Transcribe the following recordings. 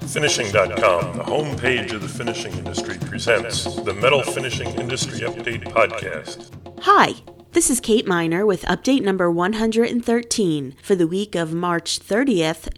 Finishing.com, the homepage of the finishing industry, presents the Metal Finishing Industry Update Podcast. Hi, this is Kate Miner with update number 113 for the week of March 30th,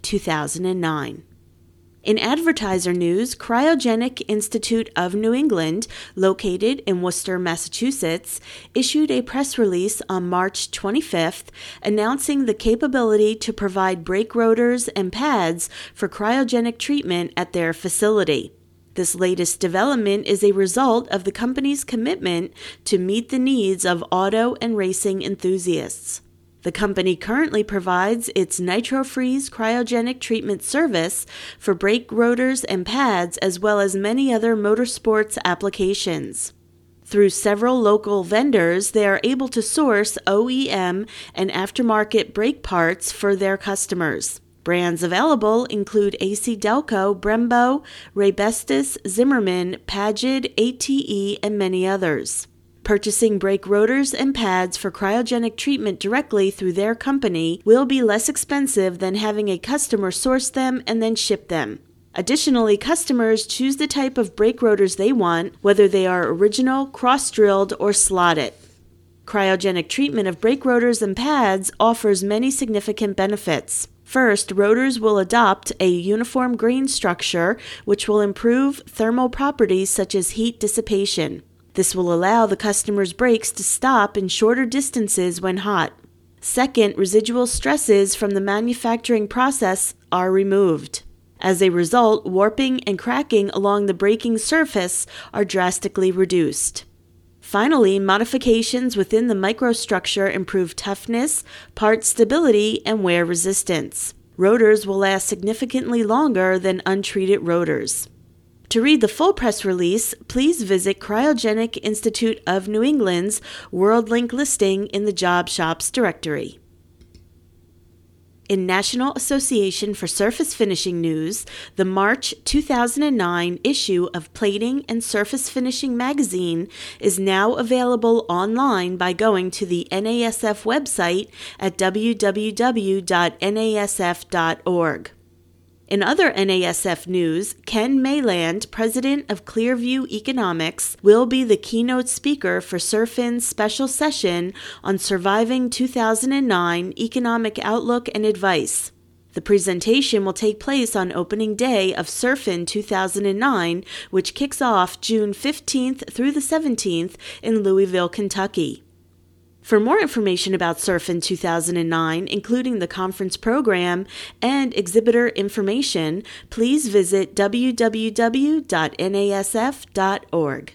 2009. In advertiser news, Cryogenic Institute of New England, located in Worcester, Massachusetts, issued a press release on March 25th announcing the capability to provide brake rotors and pads for cryogenic treatment at their facility. This latest development is a result of the company's commitment to meet the needs of auto and racing enthusiasts. The company currently provides its NitroFreeze cryogenic treatment service for brake rotors and pads as well as many other motorsports applications. Through several local vendors, they are able to source OEM and aftermarket brake parts for their customers. Brands available include AC Delco, Brembo, Raybestos, Zimmermann, Pagid, ATE, and many others. Purchasing brake rotors and pads for cryogenic treatment directly through their company will be less expensive than having a customer source them and then ship them. Additionally, customers choose the type of brake rotors they want, whether they are original, cross-drilled, or slotted. Cryogenic treatment of brake rotors and pads offers many significant benefits. First, rotors will adopt a uniform grain structure, which will improve thermal properties such as heat dissipation. This will allow the customer's brakes to stop in shorter distances when hot. Second, residual stresses from the manufacturing process are removed. As a result, warping and cracking along the braking surface are drastically reduced. Finally, modifications within the microstructure improve toughness, part stability, and wear resistance. Rotors will last significantly longer than untreated rotors. To read the full press release, please visit Cryogenic Institute of New England's WorldLink listing in the Job Shops directory. In National Association for Surface Finishing news, the March 2009 issue of Plating and Surface Finishing magazine is now available online by going to the NASF website at www.nasf.org. In other NASF news, Ken Mayland, president of Clearview Economics, will be the keynote speaker for Surfin's special session on Surviving 2009 Economic Outlook and Advice. The presentation will take place on opening day of Surfin 2009, which kicks off June 15th through the 17th in Louisville, Kentucky. For more information about Surfin 2009, including the conference program and exhibitor information, please visit www.nasf.org.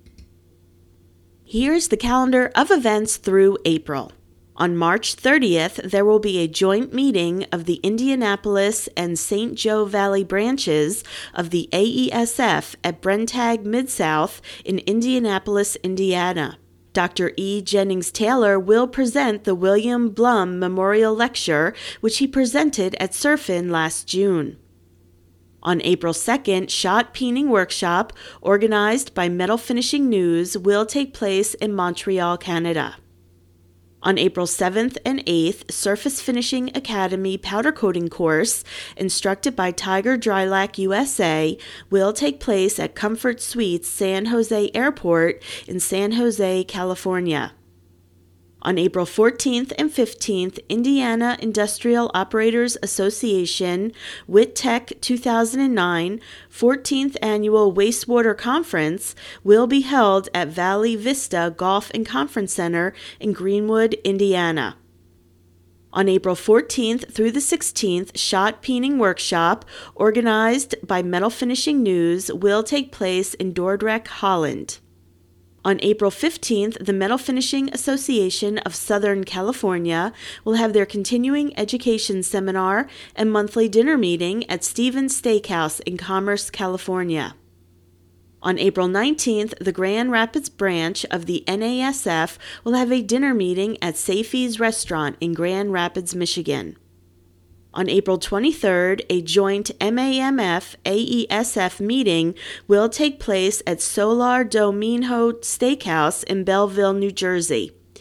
Here's the calendar of events through April. On March 30th, there will be a joint meeting of the Indianapolis and St. Joe Valley branches of the AESF at Brenntag Mid-South in Indianapolis, Indiana. Dr. E. Jennings Taylor will present the William Blum Memorial Lecture, which he presented at Surfin last June. On April 2nd, Shot Peening Workshop, organized by Metal Finishing News, will take place in Montreal, Canada. On April 7th and 8th, Surface Finishing Academy powder coating course, instructed by Tiger Drylac USA, will take place at Comfort Suites San Jose Airport in San Jose, California. On April 14th and 15th, Indiana Industrial Operators Association WITTEC 2009 14th Annual Wastewater Conference will be held at Valley Vista Golf and Conference Center in Greenwood, Indiana. On April 14th through the 16th, Shot Peening Workshop, organized by Metal Finishing News, will take place in Dordrecht, Holland. On April 15th, the Metal Finishing Association of Southern California will have their continuing education seminar and monthly dinner meeting at Stevens Steakhouse in Commerce, California. On April 19th, the Grand Rapids branch of the NASF will have a dinner meeting at Safey's Restaurant in Grand Rapids, Michigan. On April 23rd, a joint MAMF-AESF meeting will take place at Solar do Minho Steakhouse in Belleville, New Jersey.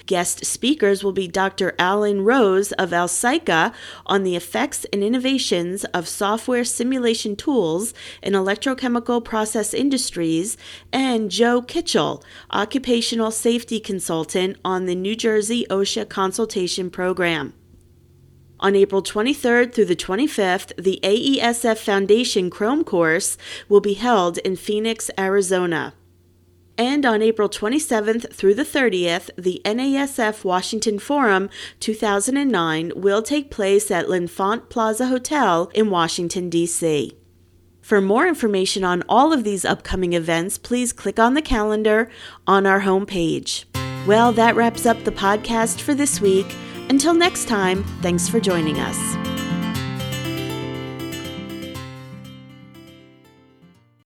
Guest speakers will be Dr. Alan Rose of Alcyca on the effects and innovations of software simulation tools in electrochemical process industries, and Joe Kitchell, occupational safety consultant on the New Jersey OSHA consultation program. On April 23rd through the 25th, the AESF Foundation Chrome course will be held in Phoenix, Arizona. And on April 27th through the 30th, the NASF Washington Forum 2009 will take place at L'Enfant Plaza Hotel in Washington, D.C. For more information on all of these upcoming events, please click on the calendar on our homepage. Well, that wraps up the podcast for this week. Until next time, thanks for joining us.